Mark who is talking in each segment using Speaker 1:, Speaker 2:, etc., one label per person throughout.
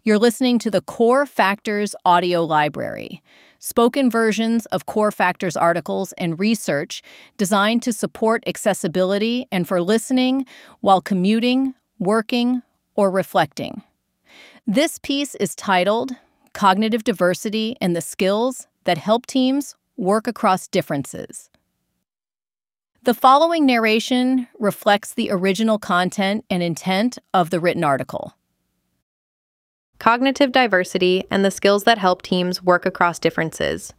Speaker 1: You're listening to the Core Factors audio library, spoken versions of Core Factors articles and research designed to support accessibility and for listening while commuting, working, or reflecting. This piece is titled Cognitive Diversity and the Skills That Help Teams Work Across Differences. The following narration reflects the original content and intent of the written article.
Speaker 2: Cognitive diversity and the skills that help teams work across differences.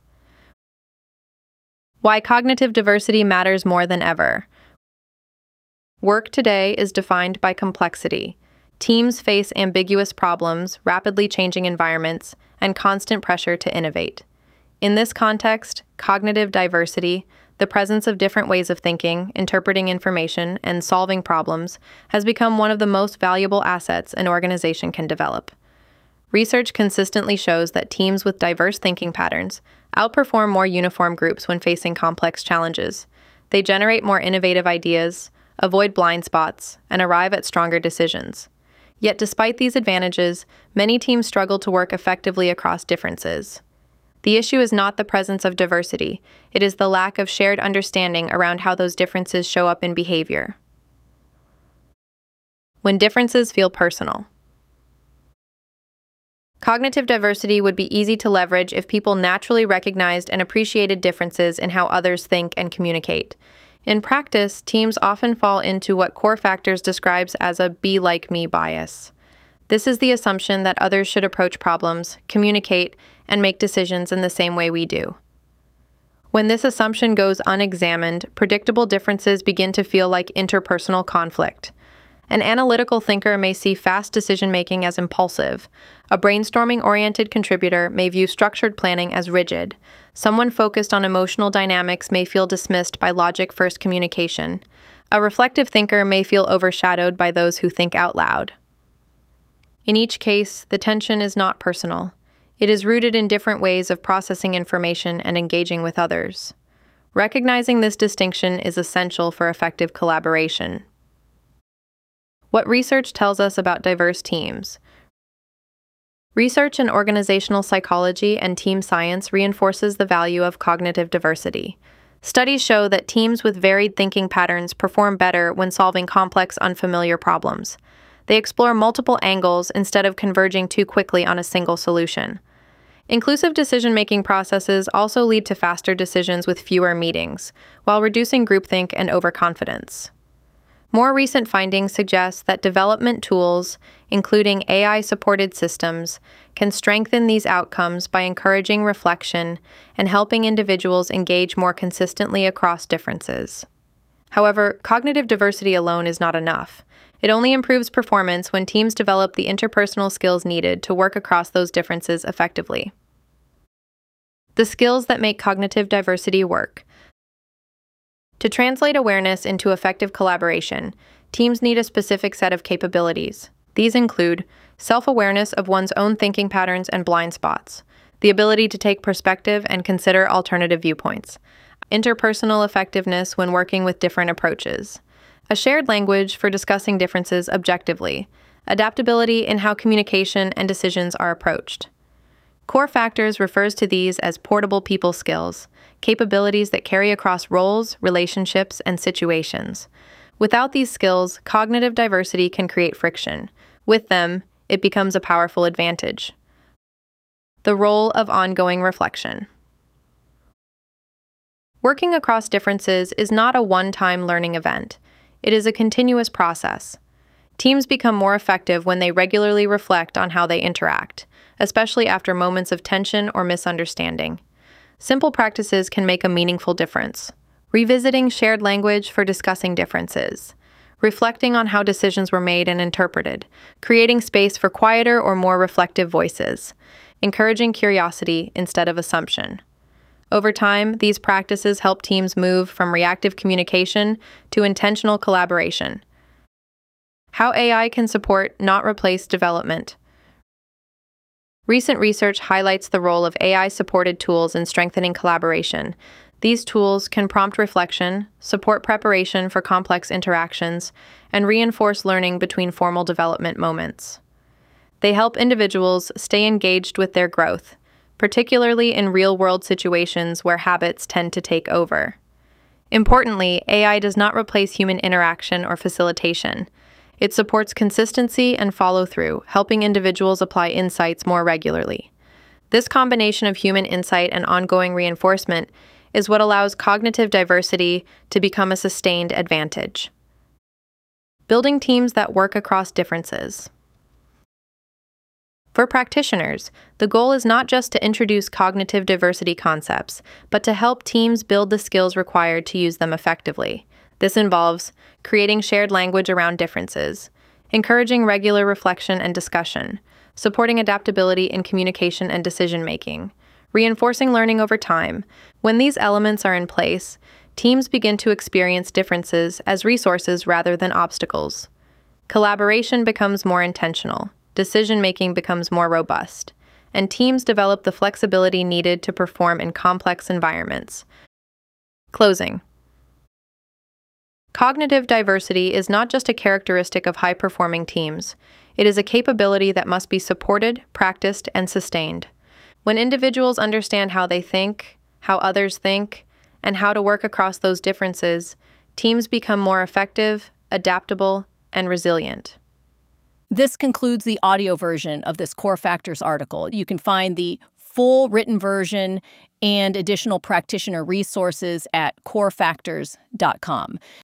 Speaker 2: Why cognitive diversity matters more than ever. Work today is defined by complexity. Teams face ambiguous problems, rapidly changing environments, and constant pressure to innovate. In this context, cognitive diversity, the presence of different ways of thinking, interpreting information, and solving problems, has become one of the most valuable assets an organization can develop. Research consistently shows that teams with diverse thinking patterns outperform more uniform groups when facing complex challenges. They generate more innovative ideas, avoid blind spots, and arrive at stronger decisions. Yet despite these advantages, many teams struggle to work effectively across differences. The issue is not the presence of diversity, it is the lack of shared understanding around how those differences show up in behavior. When differences feel personal. Cognitive diversity would be easy to leverage if people naturally recognized and appreciated differences in how others think and communicate. In practice, teams often fall into what Core Factors describes as a be like me bias. This is the assumption that others should approach problems, communicate, and make decisions in the same way we do. When this assumption goes unexamined, predictable differences begin to feel like interpersonal conflict. An analytical thinker may see fast decision-making as impulsive. A brainstorming-oriented contributor may view structured planning as rigid. Someone focused on emotional dynamics may feel dismissed by logic-first communication. A reflective thinker may feel overshadowed by those who think out loud. In each case, the tension is not personal. It is rooted in different ways of processing information and engaging with others. Recognizing this distinction is essential for effective collaboration. What research tells us about diverse teams. Research in organizational psychology and team science reinforces the value of cognitive diversity. Studies show that teams with varied thinking patterns perform better when solving complex, unfamiliar problems. They explore multiple angles instead of converging too quickly on a single solution. Inclusive decision-making processes also lead to faster decisions with fewer meetings, while reducing groupthink and overconfidence. More recent findings suggest that development tools, including AI-supported systems, can strengthen these outcomes by encouraging reflection and helping individuals engage more consistently across differences. However, cognitive diversity alone is not enough. It only improves performance when teams develop the interpersonal skills needed to work across those differences effectively. The skills that make cognitive diversity work. To translate awareness into effective collaboration, teams need a specific set of capabilities. These include self-awareness of one's own thinking patterns and blind spots, the ability to take perspective and consider alternative viewpoints, interpersonal effectiveness when working with different approaches, a shared language for discussing differences objectively, adaptability in how communication and decisions are approached. Core Factors refers to these as portable people skills, capabilities that carry across roles, relationships, and situations. Without these skills, cognitive diversity can create friction. With them, it becomes a powerful advantage. The role of ongoing reflection. Working across differences is not a one-time learning event. It is a continuous process. Teams become more effective when they regularly reflect on how they interact, especially after moments of tension or misunderstanding. Simple practices can make a meaningful difference. Revisiting shared language for discussing differences. Reflecting on how decisions were made and interpreted. Creating space for quieter or more reflective voices. Encouraging curiosity instead of assumption. Over time, these practices help teams move from reactive communication to intentional collaboration. How AI can support, not replace, development. Recent research highlights the role of AI-supported tools in strengthening collaboration. These tools can prompt reflection, support preparation for complex interactions, and reinforce learning between formal development moments. They help individuals stay engaged with their growth, particularly in real-world situations where habits tend to take over. Importantly, AI does not replace human interaction or facilitation. It supports consistency and follow-through, helping individuals apply insights more regularly. This combination of human insight and ongoing reinforcement is what allows cognitive diversity to become a sustained advantage. Building teams that work across differences. For practitioners, the goal is not just to introduce cognitive diversity concepts, but to help teams build the skills required to use them effectively. This involves creating shared language around differences, encouraging regular reflection and discussion, supporting adaptability in communication and decision-making, reinforcing learning over time. When these elements are in place, teams begin to experience differences as resources rather than obstacles. Collaboration becomes more intentional, decision-making becomes more robust, and teams develop the flexibility needed to perform in complex environments. Closing. Cognitive diversity is not just a characteristic of high-performing teams. It is a capability that must be supported, practiced, and sustained. When individuals understand how they think, how others think, and how to work across those differences, teams become more effective, adaptable, and resilient.
Speaker 1: This concludes the audio version of this Core Factors article. You can find the full written version and additional practitioner resources at corefactors.com.